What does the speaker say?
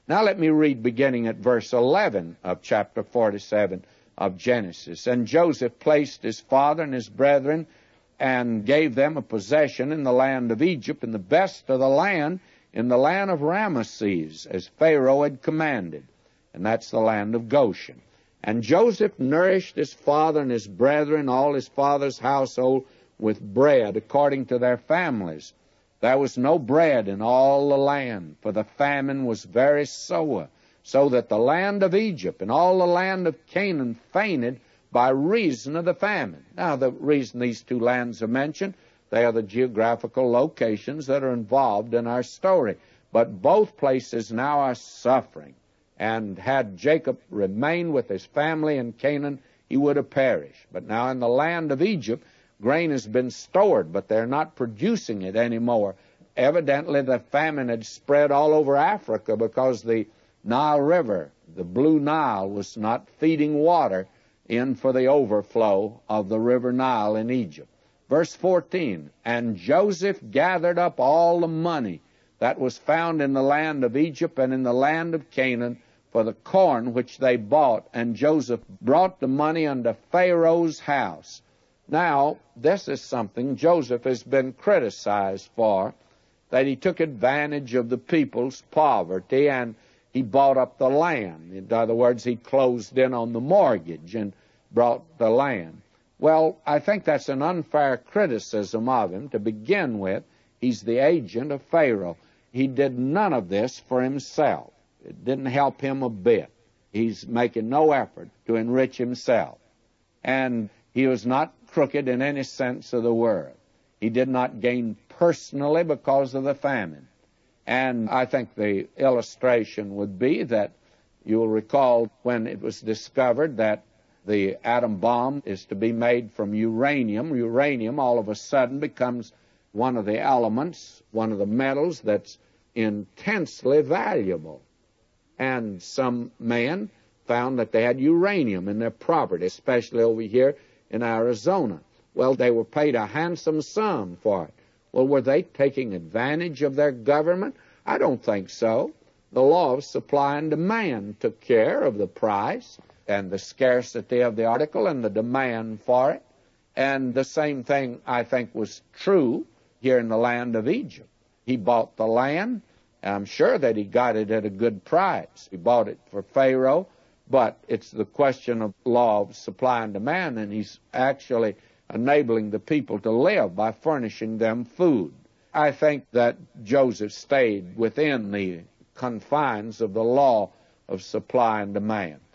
Now let me read beginning at verse 11 of chapter 47 of Genesis. And Joseph placed his father and his brethren and gave them a possession in the land of Egypt, and the best of the land in the land of Ramesses, as Pharaoh had commanded. And that's the land of Goshen. And Joseph nourished his father and his brethren, all his father's household, with bread according to their families. There was no bread in all the land, for the famine was very sore, so that the land of Egypt and all the land of Canaan fainted by reason of the famine. Now, the reason these two lands are mentioned, they are the geographical locations that are involved in our story. But both places now are suffering. And had Jacob remained with his family in Canaan, he would have perished. But now in the land of Egypt, grain has been stored, but they're not producing it anymore. Evidently, the famine had spread all over Africa because the Nile River, the Blue Nile, was not feeding water in for the overflow of the river Nile in Egypt. Verse 14, and Joseph gathered up all the money that was found in the land of Egypt and in the land of Canaan for the corn which they bought, and Joseph brought the money unto Pharaoh's house. Now, this is something Joseph has been criticized for, that he took advantage of the people's poverty and he bought up the land. In other words, he closed in on the mortgage and brought the land. Well, I think that's an unfair criticism of him to begin with. He's the agent of Pharaoh. He did none of this for himself. It didn't help him a bit. He's making no effort to enrich himself. And he was not crooked in any sense of the word. He did not gain personally because of the famine. And I think the illustration would be that you'll recall when it was discovered that the atom bomb is to be made from uranium. Uranium all of a sudden becomes one of the elements, one of the metals that's intensely valuable. And some men found that they had uranium in their property, especially over here in Arizona. Well, they were paid a handsome sum for it. Well, were they taking advantage of their government? I don't think so. The law of supply and demand took care of the price and the scarcity of the article and the demand for it. And the same thing, I think, was true here in the land of Egypt. He bought the land. I'm sure that he got it at a good price. He bought it for Pharaoh, but it's the question of law of supply and demand, and he's actually enabling the people to live by furnishing them food. I think that Joseph stayed within the confines of the law of supply and demand.